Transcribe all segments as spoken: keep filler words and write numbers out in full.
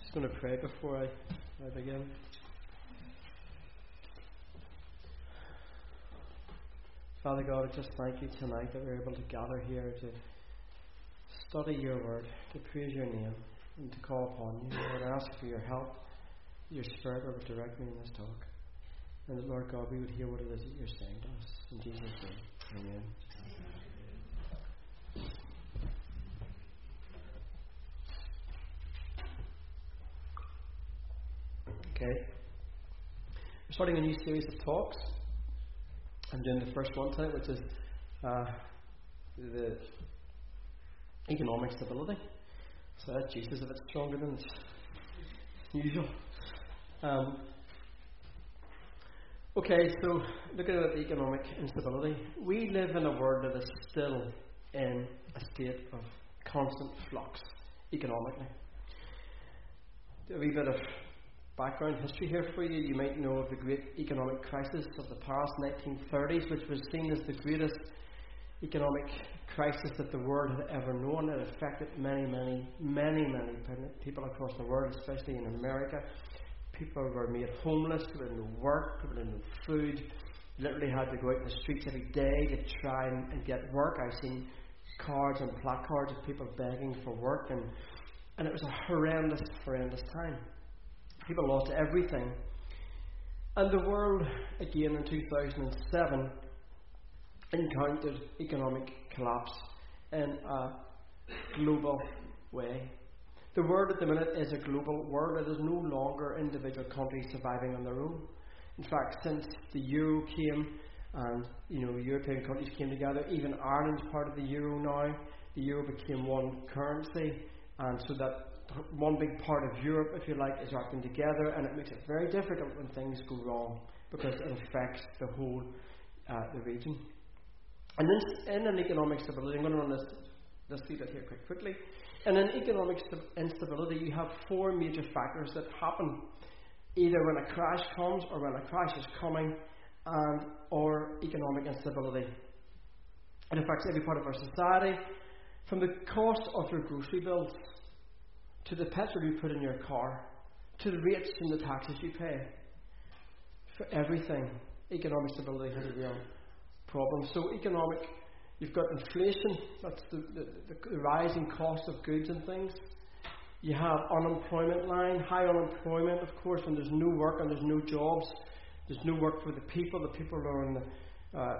just going to pray before I, I begin. Father God, I just thank you tonight that we're able to gather here to study your word, to praise your name, and to call upon you. Lord, I ask for your help, your spirit would direct me in this talk. And that, Lord God, we would hear what it is that you're saying to us. In Jesus' name, amen. Okay. We're starting a new series of talks. I'm doing the first one tonight, which is uh, the economic stability. So that Jesus a bit stronger than usual. Um, okay, so looking at the economic instability, we live in a world that is still in a state of constant flux economically. A wee bit of background history here for you. You might know of the great economic crisis of the past nineteen thirties, which was seen as the greatest economic crisis that the world had ever known. It affected many, many, many, many people across the world, especially in America. People were made homeless, people had no work, people had no food, literally had to go out in the streets every day to try and, and get work. I've seen cards and placards of people begging for work, and, and it was a horrendous, horrendous time. People lost everything. And the world, again in two thousand seven, encountered economic collapse in a global way. The world at the minute is a global world. It is no longer individual countries surviving on their own. In fact, since the euro came and you know European countries came together, even Ireland's part of the euro now. The euro became one currency, and so that one big part of Europe, if you like, is acting together, and it makes it very difficult when things go wrong because it affects the whole uh, the region. And then in an economic stability, I'm going to run this, this through here quite quickly. In an economic st- instability, you have four major factors that happen either when a crash comes or when a crash is coming, and or economic instability. It affects every part of our society, from the cost of your grocery bills to the petrol you put in your car, to the rates and the taxes you pay. For everything, economic stability has a real problem. So economic, you've got inflation, that's the, the, the, the rising cost of goods and things. You have unemployment line, high unemployment, of course, when there's no work and there's no jobs. There's no work for the people. The people are on the, uh,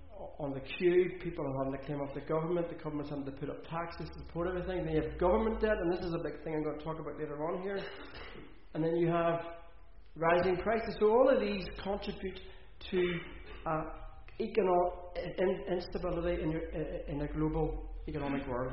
on the queue. People are having to claim off the government. The government's having to put up taxes to support everything. Then you have government debt, and this is a big thing I'm going to talk about later on here. And then you have rising prices. So all of these contribute to uh, economic in, instability in, your, in a global economic world.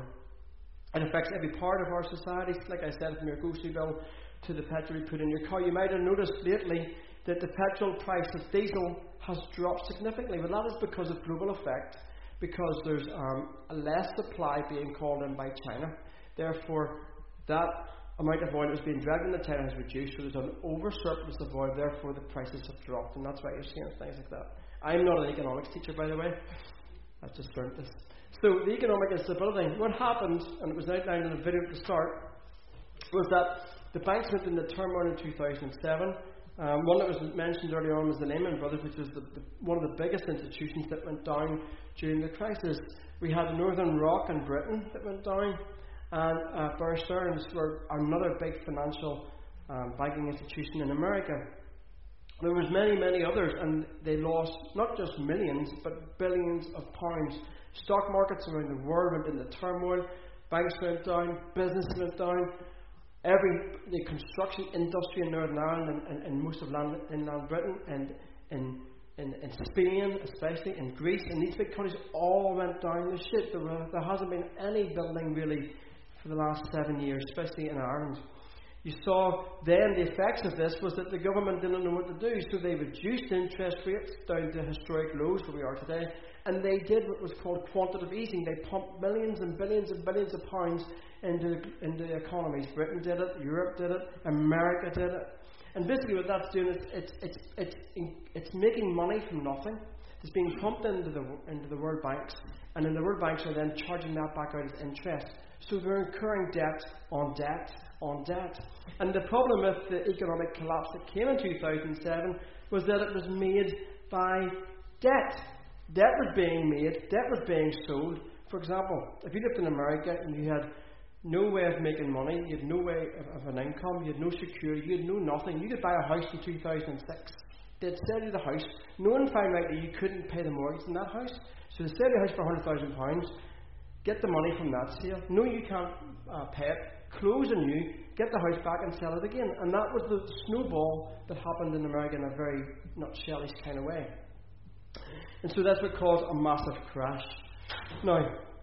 It affects every part of our society. Like I said, from your grocery bill to the petrol you put in your car. You might have noticed lately that the petrol price of diesel has dropped significantly. But that is because of global effect, because there's um, a less supply being called in by China. Therefore, that amount of oil that was being dragged into China has reduced, so there's an over-surplus of oil, therefore the prices have dropped, and that's why you're seeing things like that. I'm not an economics teacher, by the way. I've just learned this. So the economic instability, what happened, and it was outlined in the video at the start, was that the banks went into turmoil in two thousand seven. Um, one that was mentioned earlier on was the Lehman Brothers, which was the, the, one of the biggest institutions that went down during the crisis. We had Northern Rock in Britain that went down, and uh, Bear Stearns were another big financial um, banking institution in America. There was many, many others, and they lost not just millions, but billions of pounds. Stock markets around the world went into turmoil. Banks went down, business went down. Every the construction industry in Northern Ireland and, and, and most of land, inland Britain and in, in, in Spain, especially in Greece, and these big countries all went down the ship. There, were, there hasn't been any building really for the last seven years, especially in Ireland. You saw then the effects of this was that the government didn't know what to do, so they reduced interest rates down to historic lows where we are today, and they did what was called quantitative easing. They pumped millions and billions and billions of pounds into, into economies. Britain did it, Europe did it, America did it. And basically what that's doing is it's, it's, it's, it's making money from nothing. It's being pumped into the, into the world banks, and then the world banks are then charging that back out as interest. So they're incurring debt on debt. on debt. And the problem with the economic collapse that came in two thousand seven was that it was made by debt. Debt was being made, debt was being sold. For example, if you lived in America and you had no way of making money, you had no way of, of an income, you had no security, you had no nothing, you could buy a house in two thousand six. They'd sell you the house, knowing fine right that you couldn't pay the mortgage in that house. So they sell you a house for one hundred thousand pounds, get the money from that sale, no you can't uh, pay it, close anew, get the house back and sell it again. And that was the snowball that happened in America in a very nutshell-ish kind of way. And so that's what caused a massive crash. Now,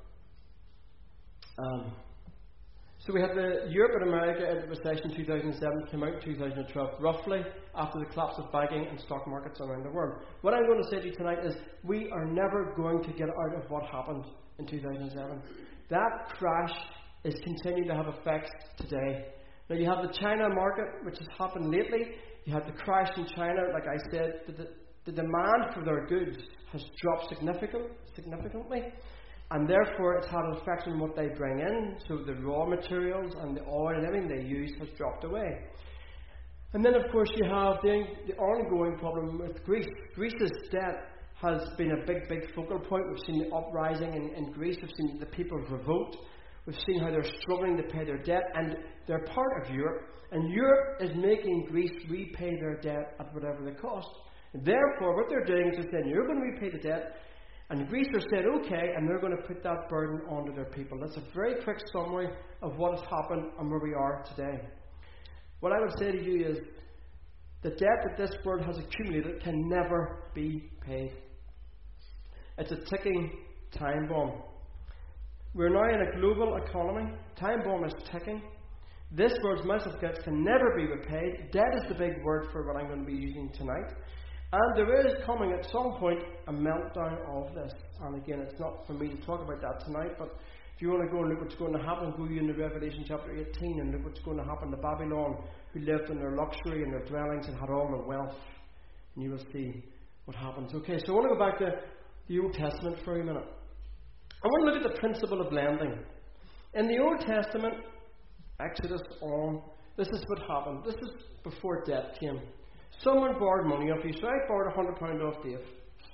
um, so we had the Europe and America into recession two thousand seven, came out in two thousand twelve, roughly after the collapse of banking and stock markets around the world. What I'm going to say to you tonight is we are never going to get out of what happened in two thousand seven. That crash is continuing to have effects today. Now you have the China market, which has happened lately. You had the crash in China, like I said, the, the, the demand for their goods has dropped significant, significantly. And therefore it's had an effect on what they bring in. So the raw materials and the oil and everything they use has dropped away. And then of course you have the, the ongoing problem with Greece. Greece's debt has been a big, big focal point. We've seen the uprising in, in Greece. We've seen the people revolt. We've seen how they're struggling to pay their debt. And they're part of Europe. And Europe is making Greece repay their debt at whatever the cost. And therefore what they're doing is they're saying, you're going to repay the debt. And Greece are saying, okay, and they're going to put that burden onto their people. That's a very quick summary of what has happened and where we are today. What I would say to you is, the debt that this world has accumulated can never be paid. It's a ticking time bomb. We're now in a global economy. Time bomb is ticking. This world's massive debts can never be repaid. Debt is the big word for what I'm going to be using tonight. And there is coming at some point a meltdown of this. And again, it's not for me to talk about that tonight, but if you want to go and look what's going to happen, go into Revelation chapter eighteen and look what's going to happen to Babylon, who lived in their luxury and their dwellings and had all their wealth. And you will see what happens. Okay, so I want to go back to the Old Testament for a minute. I want to look at the principle of lending. In the Old Testament, Exodus on, this is what happened. This is before debt came. Someone borrowed money off you, so I borrowed one hundred pounds off Dave.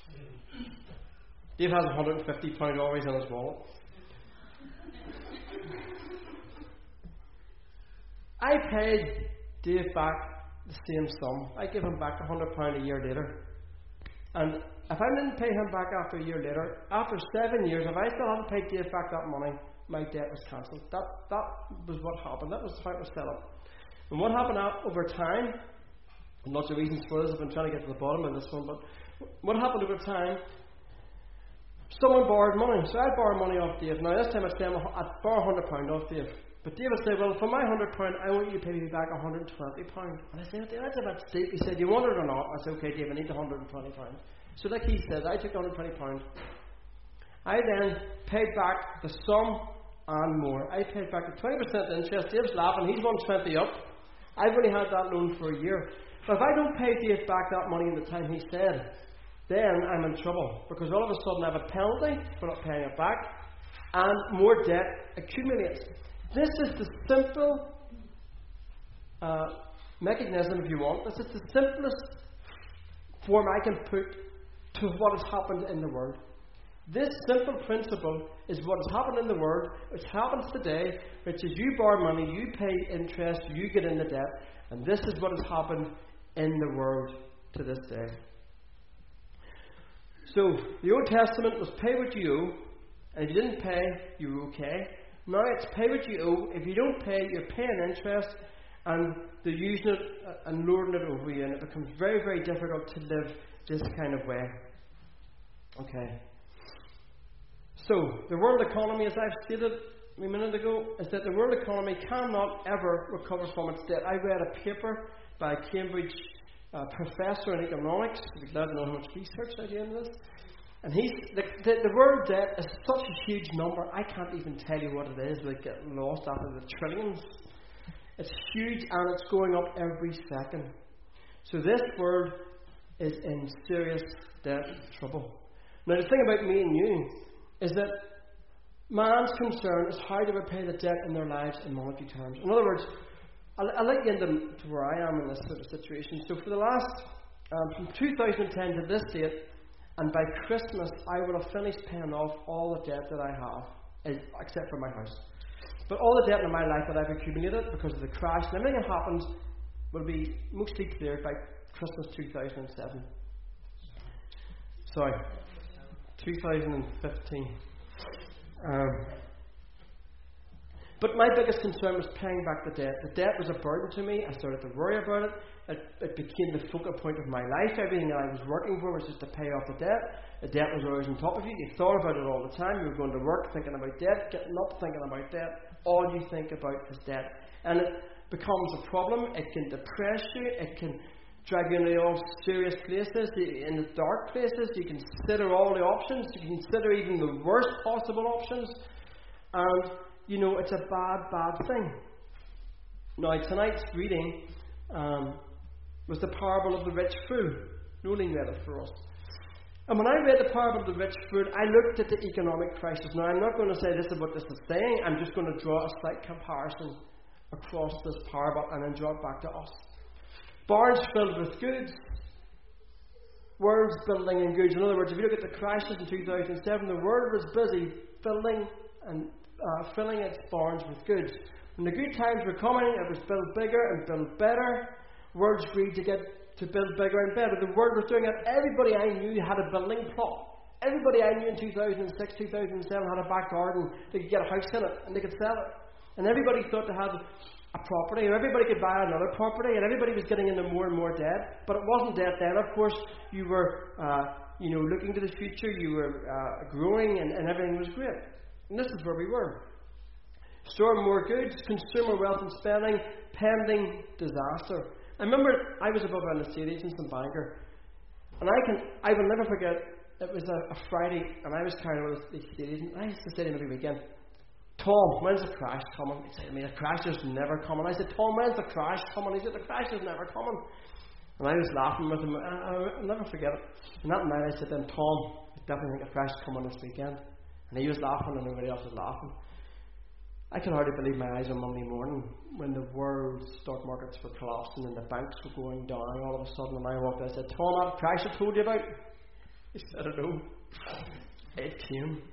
Dave has one hundred fifty pounds always in his wallet. I paid Dave back the same sum. I give him back one hundred pounds a year later. And if I didn't pay him back after a year later, after seven years, if I still haven't paid Dave back that money, my debt was cancelled. That, that was what happened. That was how it was set up. And what happened over time, and lots of reasons for this, I've been trying to get to the bottom of this one, but what happened over time, someone borrowed money. So I borrowed money off Dave. Now this time I'd say I'd borrow one hundred pounds off Dave. But David said, well, for my one hundred pounds, I want you to pay me back one hundred twenty pounds. And I said, that's a bit steep. He said, you want it or not? I said, okay, Dave, I need the one hundred twenty pounds. So like he said, I took the one hundred twenty pounds. I then paid back the sum and more. I paid back the twenty percent interest. Dave's laughing. He's one hundred twenty up. I've only had that loan for a year. But if I don't pay Dave back that money in the time he said, then I'm in trouble. Because all of a sudden I have a penalty for not paying it back. And more debt accumulates. This is the simple uh, mechanism, if you want. This is the simplest form I can put to what has happened in the world. This simple principle is what has happened in the world, which happens today, which is you borrow money, you pay interest, you get into debt, and this is what has happened in the world to this day. So, the Old Testament was pay what you owe, and if you didn't pay, you were okay. Now it's pay what you owe. If you don't pay, you're paying interest, and they're using it and lording it over you, and it becomes very, very difficult to live this kind of way. Okay. So, the world economy, as I've stated a minute ago, is that the world economy cannot ever recover from its debt. I read a paper by a Cambridge uh, professor in economics. I'd be glad to know how much research I did in this. And he's the, the, the world debt is such a huge number, I can't even tell you what it is. We get lost after the trillions. It's huge and it's going up every second. So this world is in serious debt trouble. Now the thing about me and you is that man's concern is how to repay the debt in their lives in monetary terms. In other words, I'll, I'll let you into to where I am in this sort of situation. So for the last, um, from two thousand ten to this date, and by Christmas, I will have finished paying off all the debt that I have, except for my house. But all the debt in my life that I've accumulated because of the crash and everything that happened will be mostly cleared by Christmas two thousand seven. Sorry, two thousand fifteen. Um, but my biggest concern was paying back the debt. The debt was a burden to me. I started to worry about it. It, it became the focal point of my life. Everything that I was working for was just to pay off the debt. The debt was always on top of you. You thought about it all the time. You were going to work thinking about debt, getting up thinking about debt. All you think about is debt. And it becomes a problem. It can depress you. It can drag you into all serious places, in the dark places. You consider all the options. You consider even the worst possible options. And, you know, it's a bad, bad thing. Now, tonight's reading um, was the parable of the rich fool. Nolan read it for us. And when I read the parable of the rich fool, I looked at the economic crisis. Now, I'm not going to say this is what this is saying. I'm just going to draw a slight comparison across this parable and then draw it back to us. Barns filled with goods, world's building in goods. In other words, if you look at the crashes in two thousand seven, the world was busy filling and uh, filling its barns with goods. When the good times were coming, it was built bigger and built better. Words agreed to get to build bigger and better. The world was doing it. Everybody I knew had a building plot. Everybody I knew in two thousand six, two thousand seven had a back garden. They could get a house in it and they could sell it. And everybody thought they had a property, or everybody could buy another property, and everybody was getting into more and more debt. But it wasn't debt then. Of course, you were, uh, you know, looking to the future. You were uh, growing, and, and everything was great. And this is where we were. Store more goods, consumer wealth and spending, pending disaster. I remember I was above an estate agent and banker, and I can, I will never forget. It was a, a Friday, and I was carrying on with the estate agent. I used to say to him every weekend, Tom, when's the crash coming? He said to me, the crash is never coming. I said, Tom, when's the crash coming? He said, the crash is never coming. And I was laughing with him. I, I'll never forget it. And that night I said to him, Tom, I definitely think a crash is coming this weekend. And he was laughing and everybody else was laughing. I could hardly believe my eyes on Monday morning when the world's stock markets were collapsing and the banks were going down all of a sudden. And I walked out and said, Tom, that crash I told you about? He said, I don't know. It came.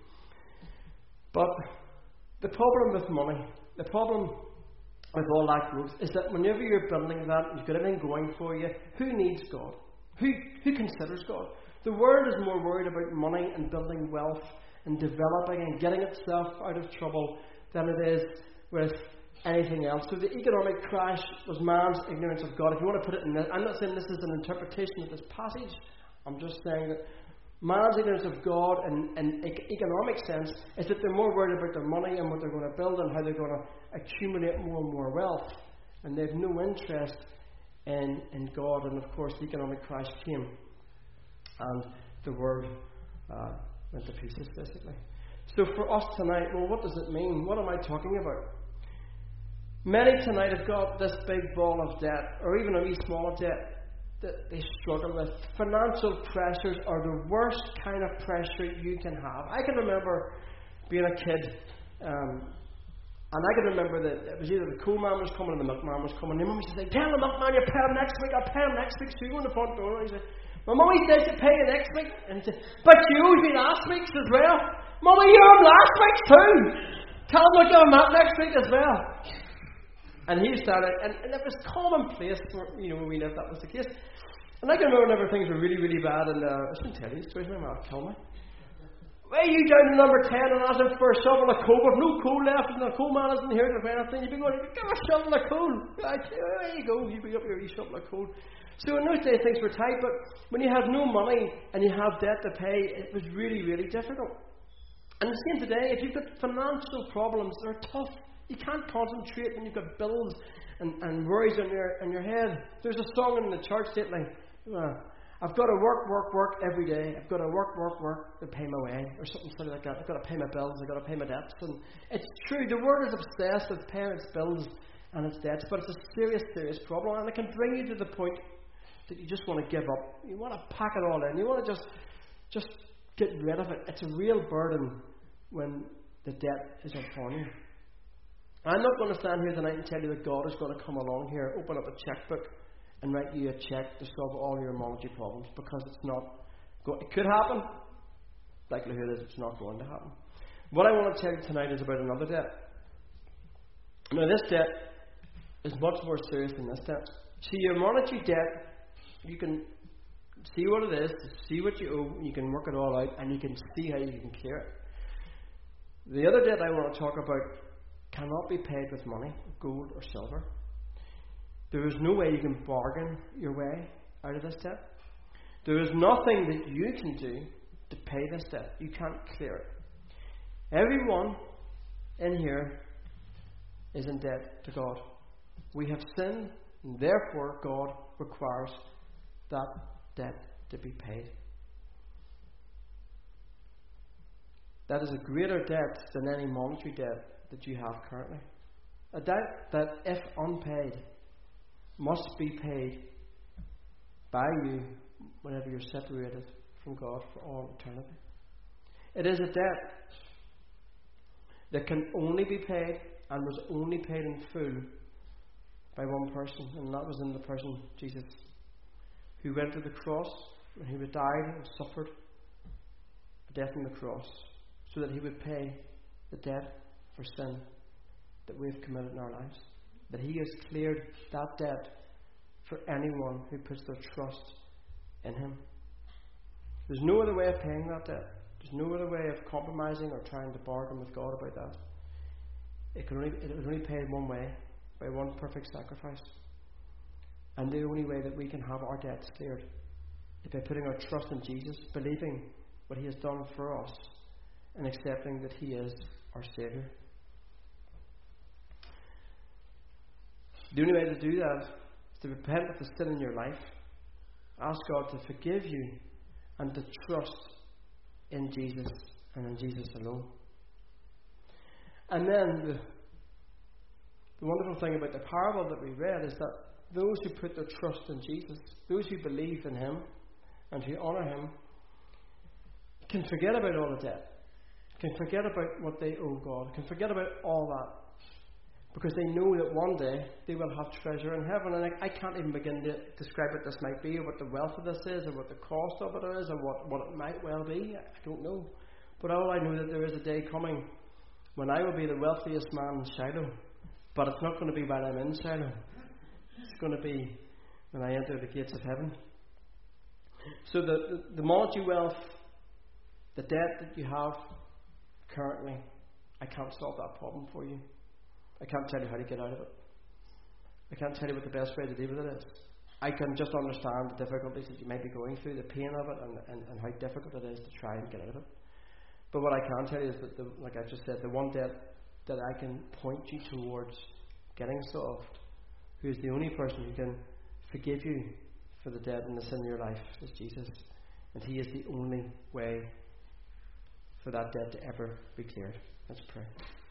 But the problem with money, the problem with all that growth, is that whenever you're building that, you've got everything going for you, who needs God? Who, who considers God? The world is more worried about money and building wealth and developing and getting itself out of trouble than it is with anything else. So the economic crash was man's ignorance of God. If you want to put it in this, I'm not saying this is an interpretation of this passage. I'm just saying that man's ignorance of God in an economic sense is that they're more worried about their money and what they're going to build and how they're going to accumulate more and more wealth. And they have no interest in, in God. And of course, the economic crash came. And the world uh, went to pieces, basically. So for us tonight, well, what does it mean? What am I talking about? Many tonight have got this big ball of debt, or even a wee small debt, that they struggle with. Financial pressures are the worst kind of pressure you can have. I can remember being a kid, um, and I can remember that it was either the coal man was coming or the milkman was coming. And my mum used to say, tell the milkman you'll pay him next week, I'll pay him next week. So you go in the front door and he said, my mummy says you pay you next week. And he said, but you owed me last week's as well. Mummy, you owe him last week's too. Tell him we'll give him that next week as well. And he started, and, and it was commonplace for, you know, when we lived, that was the case. And I can remember whenever things were really, really bad, and uh, I shouldn't tell you this story, my mum will kill me. Well, you down to number ten and asking for a shovel of coal, with no coal left, and the coal man isn't here to do anything. You'd be going, give a shovel of coal. I say, oh, there you go, you bring up your wee shovel of coal. So in those days things were tight, but when you have no money and you have debt to pay, it was really, really difficult. And the same today, if you've got financial problems, they're tough. You can't concentrate when you've got bills and, and worries on your on your head. There's a song in the church that like, uh, I've got to work, work, work every day. I've got to work, work, work to pay my way, or something sort of like that. I've got to pay my bills. I've got to pay my debts. And it's true. The world is obsessed with paying its bills and its debts, but it's a serious, serious problem, and it can bring you to the point that you just want to give up. You want to pack it all in. You want to just just get rid of it. It's a real burden when the debt is upon you. I'm not going to stand here tonight and tell you that God is going to come along here, open up a checkbook, and write you a check to solve all your monetary problems, because it's not. Go- it could happen. Likelihood is it's not going to happen. What I want to tell you tonight is about another debt. Now, this debt is much more serious than this debt. See, your monetary debt, you can see what it is, see what you owe, you can work it all out, and you can see how you can clear it. The other debt I want to talk about cannot be paid with money, gold or silver. There is no way you can bargain your way out of this debt. There is nothing that you can do to pay this debt. You can't clear it. Everyone in here is in debt to God. We have sinned, and therefore God requires that debt to be paid. That is a greater debt than any monetary debt that you have currently. A debt that, if unpaid, must be paid by you whenever you're separated from God for all eternity. It is a debt that can only be paid, and was only paid in full, by one person, and that was in the person, Jesus, who went to the cross, and who died and suffered a death on the cross, so that he would pay the debt for sin that we've committed in our lives. That he has cleared that debt for anyone who puts their trust in him. There's no other way of paying that debt. There's no other way of compromising or trying to bargain with God about that. It can only, it was only paid one way, by one perfect sacrifice. And the only way that we can have our debts cleared is by putting our trust in Jesus, believing what he has done for us, and accepting that he is our Saviour. The only way to do that is to repent of the sin in your life, ask God to forgive you, and to trust in Jesus and in Jesus alone. And then the, the wonderful thing about the parable that we read is that those who put their trust in Jesus, those who believe in him and who honour him, can forget about all the debt, can forget about what they owe God, can forget about all that, because they know that one day they will have treasure in heaven. And I, I can't even begin to describe what this might be, or what the wealth of this is, or what the cost of it is, or what, what it might well be. I don't know. But all I know is that there is a day coming when I will be the wealthiest man in Shiloh. But it's not going to be while I'm in Shiloh. It's going to be when I enter the gates of heaven. So the, the, the monetary wealth, the debt that you have currently, I can't solve that problem for you. I can't tell you how to get out of it. I can't tell you what the best way to deal with it is. I can just understand the difficulties that you may be going through, the pain of it, and, and, and how difficult it is to try and get out of it. But what I can tell you is that, the, like I just said, the one debt that I can point you towards getting solved, who is the only person who can forgive you for the debt and the sin in your life, is Jesus. And he is the only way for that debt to ever be cleared. Let's pray.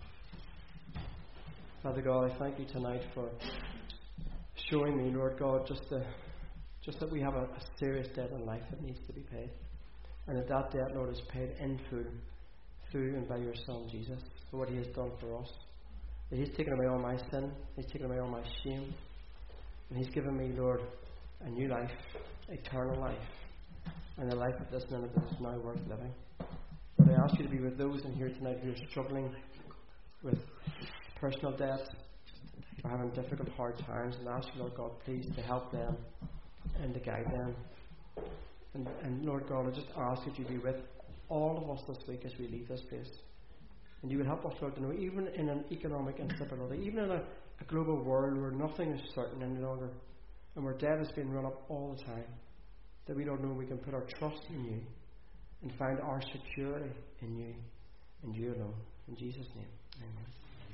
Father God, I thank you tonight for showing me, Lord God, just the, just that we have a, a serious debt in life that needs to be paid. And that that debt, Lord, is paid in full through and by your Son, Jesus, for what he has done for us. That he's taken away all my sin, he's taken away all my shame, and he's given me, Lord, a new life, eternal life, and a life at this minute that is now worth living. Lord, I ask you to be with those in here tonight who are struggling with personal debt, or having difficult, hard times, and ask you, Lord God, please, to help them and to guide them. And, and Lord God, I just ask that you be with all of us this week as we leave this place. And you would help us, Lord, to know, even in an economic instability, even in a, a global world where nothing is certain any longer, and where debt is being run up all the time, that we don't know we can put our trust in you and find our security in you and you alone. In Jesus' name, amen.